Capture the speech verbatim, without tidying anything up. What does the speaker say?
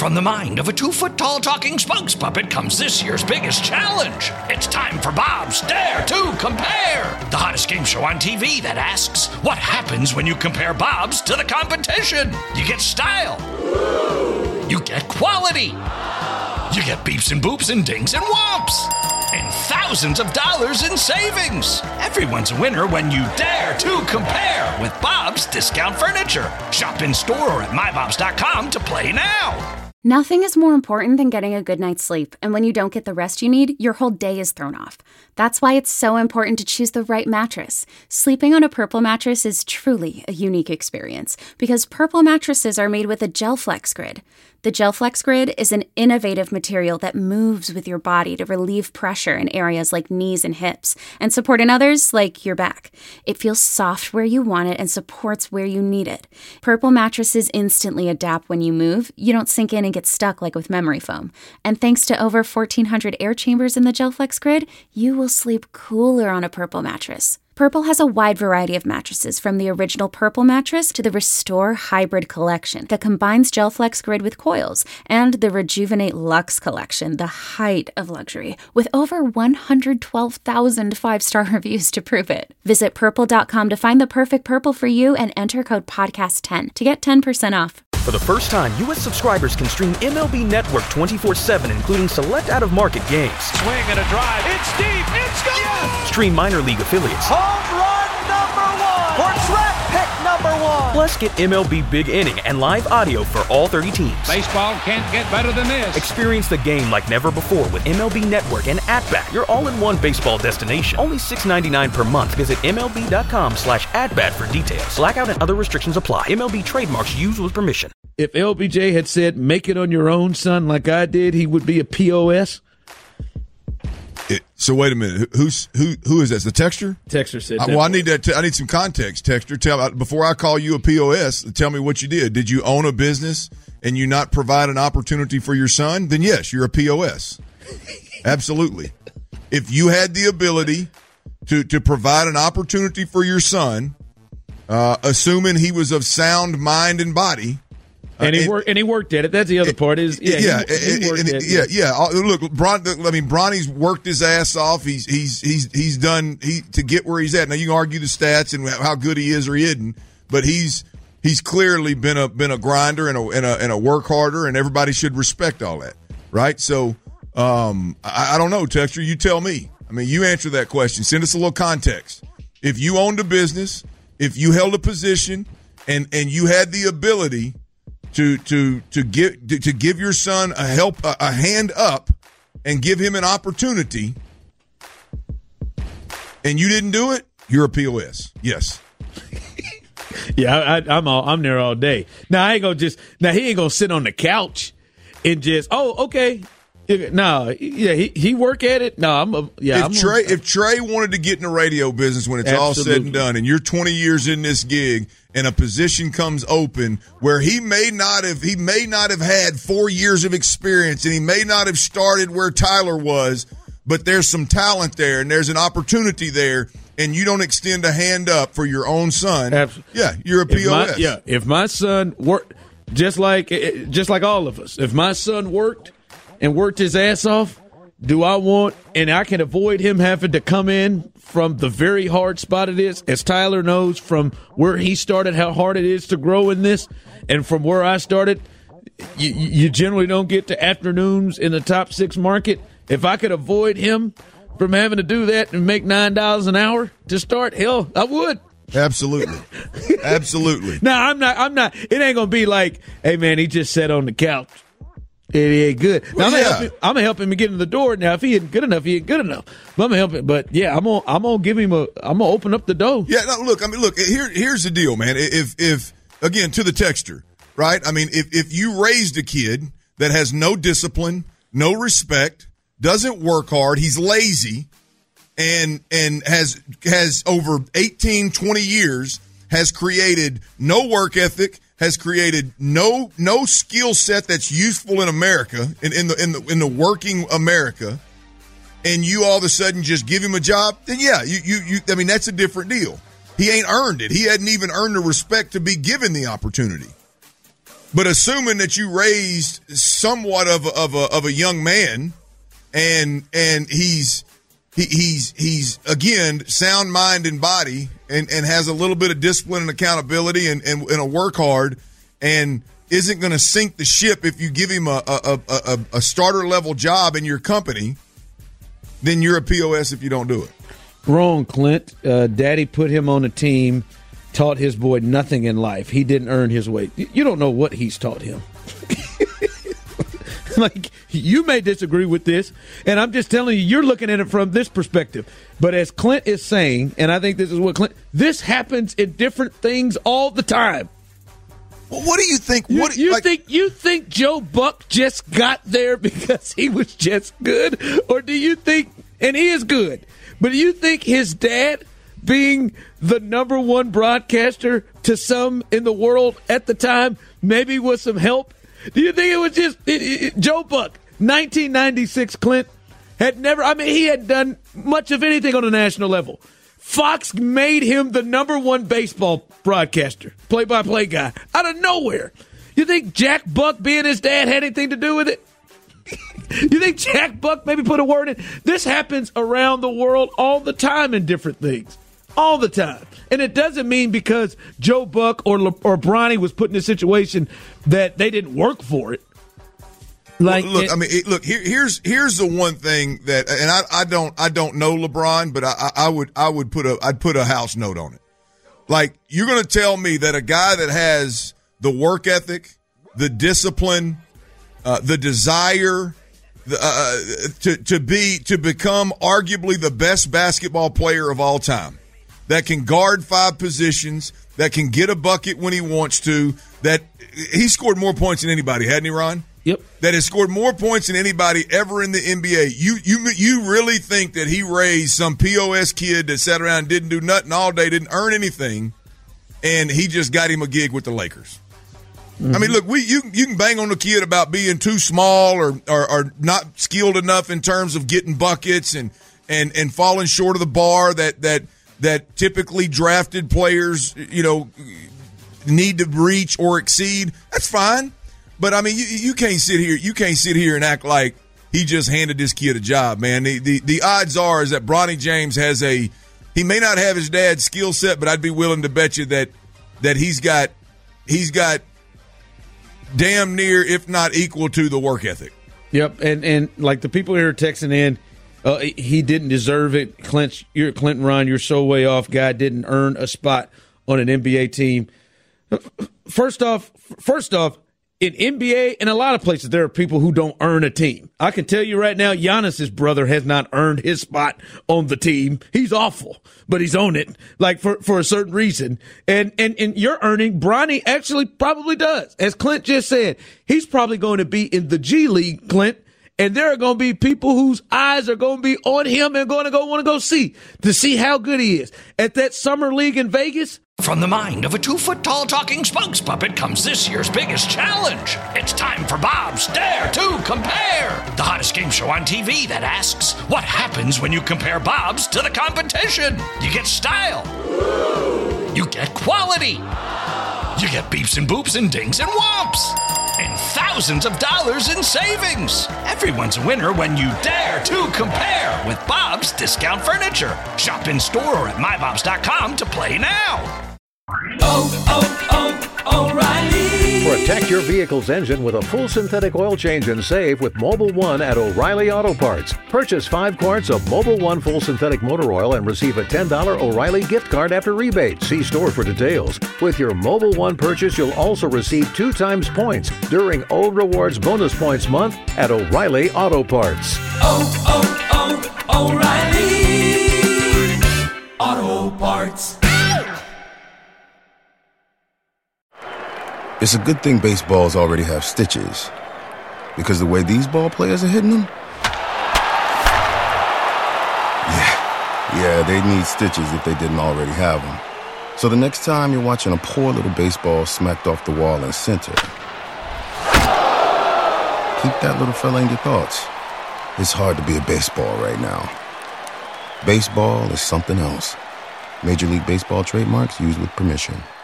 From the mind of a two-foot-tall talking spokes puppet comes this year's biggest challenge. It's time for Bob's Dare to Compare, the hottest game show on T V that asks, what happens when you compare Bob's to the competition? You get style. You get quality. You get beeps and boops and dings and whomps. And thousands of dollars in savings. Everyone's a winner when you dare to compare with Bob's Discount Furniture. Shop in store or at my bobs dot com to play now. Nothing is more important than getting a good night's sleep, and when you don't get the rest you need, your whole day is thrown off. That's why it's so important to choose the right mattress. Sleeping on a Purple mattress is truly a unique experience, because Purple mattresses are made with a GelFlex Grid. The GelFlex Grid is an innovative material that moves with your body to relieve pressure in areas like knees and hips, and support in others like your back. It feels soft where you want it and supports where you need it. Purple mattresses instantly adapt when you move. You don't sink in and get stuck like with memory foam. And thanks to over fourteen hundred air chambers in the GelFlex Grid, you will sleep cooler on a Purple mattress. Purple has a wide variety of mattresses, from the original Purple mattress to the Restore Hybrid collection that combines GelFlex Grid with coils, and the Rejuvenate Luxe collection, the height of luxury, with over one hundred twelve thousand five-star reviews to prove it. Visit purple dot com to find the perfect Purple for you and enter code podcast ten to get ten percent off. For the first time, U S subscribers can stream M L B Network twenty-four seven, including select out-of-market games. Swing and a drive. It's deep. It's gone. Yes! Stream minor league affiliates. Home run number one. Or draft pick number one. Plus, get M L B Big Inning and live audio for all thirty teams. Baseball can't get better than this. Experience the game like never before with M L B Network and At-Bat, your all-in-one baseball destination. Only six dollars and ninety-nine cents per month. Visit M L B dot com slash at-bat for details. Blackout and other restrictions apply. M L B trademarks used with permission. If L B J had said, make it on your own, son, like I did, he would be a P O S. It, so wait a minute. Who's who? Who is that? The texter? Texter said. I, well, I need that. T- I need some context. Texter, tell before I call you a P O S. Tell me what you did. Did you own a business and you not provide an opportunity for your son? Then yes, you're a P O S. Absolutely. If you had the ability to to provide an opportunity for your son, uh, assuming he was of sound mind and body. And he uh, worked. And he worked at it. That's the other it, part. Is yeah, yeah, he, he worked and, at yeah, it. yeah. Look, Bron, I mean, Bronny's worked his ass off. He's he's he's he's done he to get where he's at. Now you can argue the stats and how good he is or he isn't, but he's he's clearly been a been a grinder and a and a, and a work harder, and everybody should respect all that, right? So, um, I, I don't know, Texter. You tell me. I mean, you answer that question. Send us a little context. If you owned a business, if you held a position, and and you had the ability to to to give to, to give your son a help a, a hand up and give him an opportunity, and you didn't do it, you're a P O S. Yes. Yeah, I, I, I'm all, I'm there all day. Now I ain't gonna just now he ain't gonna sit on the couch and just oh okay. No, yeah, he he work at it. No, I'm a, yeah. If I'm Trey a, if Trey wanted to get in the radio business when it's absolutely. all said and done, and you're twenty years in this gig, and a position comes open where he may not have he may not have had four years of experience, and he may not have started where Tyler was, but there's some talent there, and there's an opportunity there, and you don't extend a hand up for your own son. Absolutely. Yeah, you're a P O S. My, yeah, if my son worked just like just like all of us, if my son worked. And worked his ass off, do I want, and I can avoid him having to come in from the very hard spot it is, as Tyler knows from where he started, how hard it is to grow in this, and from where I started, you, you generally don't get to afternoons in the top six market. If I could avoid him from having to do that and make nine dollars an hour to start, hell, I would. Absolutely. Absolutely. Now, I'm not, I'm not, it ain't going to be like, hey, man, he just sat on the couch. It ain't good. Now, well, I'm, gonna yeah. him, I'm gonna help him get in the door. Now, if he ain't good enough, he ain't good enough. But I'm gonna help him. But yeah, I'm gonna I'm gonna give him a. I'm gonna open up the door. Yeah. No, look. I mean, look. Here, here's the deal, man. If if again to the texture, right? I mean, if if you raised a kid that has no discipline, no respect, doesn't work hard, he's lazy, and and has has over eighteen, twenty years has created no work ethic. Has created no no skill set that's useful in America, in, in the in the in the working America, and you all of a sudden just give him a job, then yeah, you you, you I mean that's a different deal. He ain't earned it. He hadn't even earned the respect to be given the opportunity. But assuming that you raised somewhat of a, of a, of a young man, and and he's he, he's he's again sound mind and body, and, and has a little bit of discipline and accountability, and and, and a work hard, and isn't going to sink the ship if you give him a a, a a starter level job in your company, then you're a P O S if you don't do it. Wrong, Clint. Uh, Daddy put him on a team. Taught his boy nothing in life. He didn't earn his way. You don't know what he's taught him. Like, you may disagree with this, and I'm just telling you, you're looking at it from this perspective. But as Clint is saying, and I think this is what Clint, this happens in different things all the time. Well, what do you think? You, what you like, think you think Joe Buck just got there because he was just good, or do you think, and he is good, but do you think his dad, being the number one broadcaster to some in the world at the time, maybe with some help? Do you think it was just it, it, Joe Buck, nineteen ninety-six, Clint, had never, I mean, he had done much of anything on a national level. Fox made him the number one baseball broadcaster, play-by-play guy, out of nowhere. You think Jack Buck being his dad had anything to do with it? You think Jack Buck maybe put a word in? This happens around the world all the time in different things. All the time. And it doesn't mean because Joe Buck or Le- or Bronny was put in a situation that they didn't work for it. Like, look, it, I mean, it, look. Here, here's here's the one thing that, and I, I don't I don't know LeBron, but I, I would I would put a I'd put a house note on it. Like, you're going to tell me that a guy that has the work ethic, the discipline, uh, the desire, the, uh, to to be to become arguably the best basketball player of all time, that can guard five positions, that can get a bucket when he wants to, that he scored more points than anybody, hadn't he, Ron? Yep. That has scored more points than anybody ever in the N B A. You you you really think that he raised some P O S kid that sat around and didn't do nothing all day, didn't earn anything, and he just got him a gig with the Lakers? Mm-hmm. I mean, look, we you you can bang on the kid about being too small or, or or not skilled enough in terms of getting buckets and and and falling short of the bar that that that typically drafted players, you know, need to reach or exceed. That's fine. But I mean, you, you can't sit here. You can't sit here and act like he just handed this kid a job, man. The, the the odds are is that Bronny James has a. He may not have his dad's skill set, but I'd be willing to bet you that that he's got he's got damn near, if not equal to, the work ethic. Yep, and and like the people here are texting in, uh, he didn't deserve it. Clint, you're Clinton Ron. You're so way off. Guy didn't earn a spot on an N B A team. First off, first off. In N B A and a lot of places, there are people who don't earn a team. I can tell you right now, Giannis's brother has not earned his spot on the team. He's awful, but he's on it, like for, for a certain reason. And, and, and you're earning, Bronny actually probably does. As Clint just said, he's probably going to be in the G League, Clint, and there are going to be people whose eyes are going to be on him and going to go want to go see, to see how good he is. At that summer league in Vegas, from the mind of a two-foot-tall talking spokes puppet comes this year's biggest challenge. It's time for Bob's Dare to Compare, the hottest game show on T V that asks, what happens when you compare Bob's to the competition? You get style. You get quality. You get beeps and boops and dings and whomps. And thousands of dollars in savings. Everyone's a winner when you dare to compare with Bob's Discount Furniture. Shop in store or at my bobs dot com to play now. Oh, oh, oh, O'Reilly. Protect your vehicle's engine with a full synthetic oil change and save with Mobil one at O'Reilly Auto Parts. Purchase five quarts of Mobil one full synthetic motor oil and receive a ten dollars O'Reilly gift card after rebate. See store for details. With your Mobil one purchase, you'll also receive two times points during O Rewards Bonus Points Month at O'Reilly Auto Parts. Oh, oh, oh, O'Reilly Auto Parts. It's a good thing baseballs already have stitches, because the way these ball players are hitting them, yeah, yeah, they need stitches if they didn't already have them. So the next time you're watching a poor little baseball smacked off the wall in center, keep that little fella in your thoughts. It's hard to be a baseball right now. Baseball is something else. Major League Baseball trademarks used with permission.